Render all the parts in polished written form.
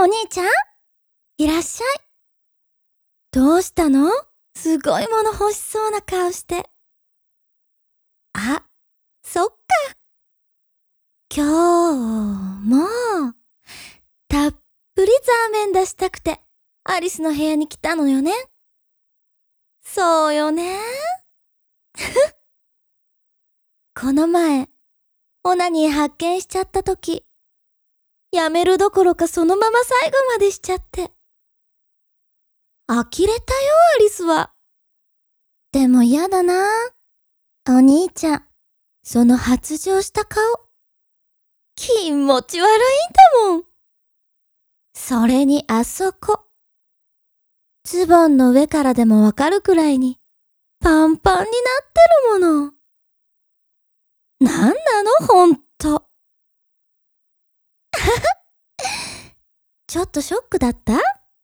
お兄ちゃん、いらっしゃい。どうしたの？すごいもの欲しそうな顔して。あ、そっか。今日も、たっぷりザーメン出したくて、アリスの部屋に来たのよね。そうよね。この前、オナニー発見しちゃったとき、やめるどころかそのまま最後までしちゃって。呆れたよ、アリスは。でも嫌だな。お兄ちゃん、その発情した顔、気持ち悪いんだもん。それにあそこ。ズボンの上からでもわかるくらいに、パンパンになってるもの。なんなの、ほんと。ちょっとショックだった？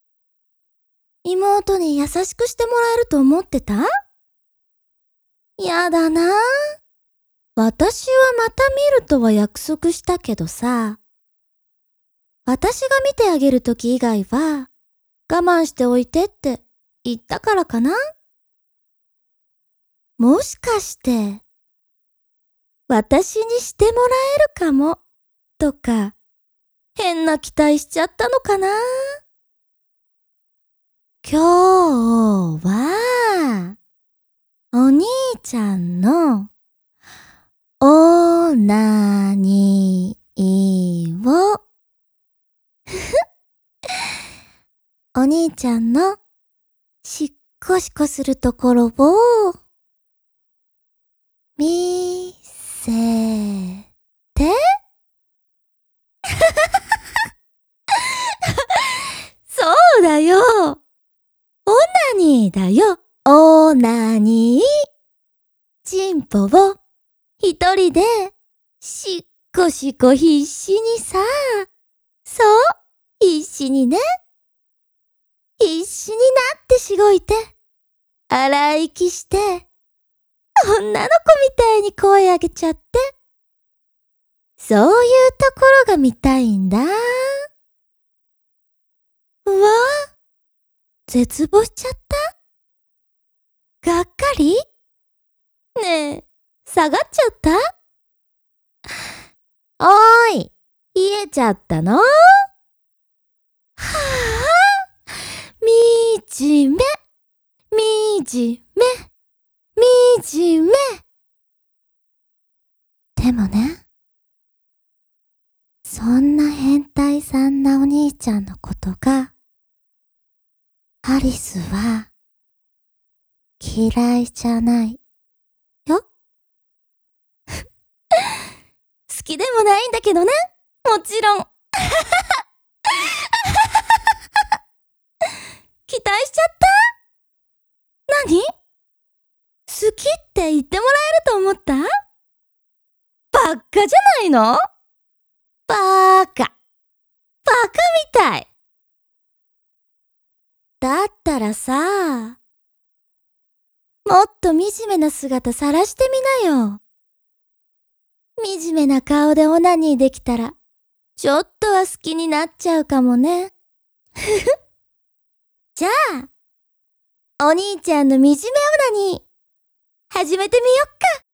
妹に優しくしてもらえると思ってた？やだな。私はまた見るとは約束したけどさ。私が見てあげるとき以外は、我慢しておいてって言ったからかな？もしかして、私にしてもらえるかも、とか、変な期待しちゃったのかな？今日は、お兄ちゃんの、オナニーを、お兄ちゃんの、しっこしこするところを、見せて。そうだよ。オナニーだよ。オナニー。チンポを一人でしっこしこ必死にさ。そう、必死にね。必死になってしごいて、荒い息して、女の子みたいに声上げちゃって。そういうところが見たいんだ。うわ、絶望しちゃった？がっかり？ねえ、下がっちゃった？おーい、冷えちゃったの？はあ、みじめ、みじめ、みじめ。でもね、そんな変態さんなお兄ちゃんのことが、アリスは嫌いじゃないよ。好きでもないんだけどね、もちろん。期待しちゃった？何？好きって言ってもらえると思った？バカじゃないの？バカ。バカみたい。だったらさ、もっと惨めな姿晒してみなよ。惨めな顔でオナニーできたら、ちょっとは好きになっちゃうかもね。じゃあ、お兄ちゃんの惨めオナニー、始めてみよっか。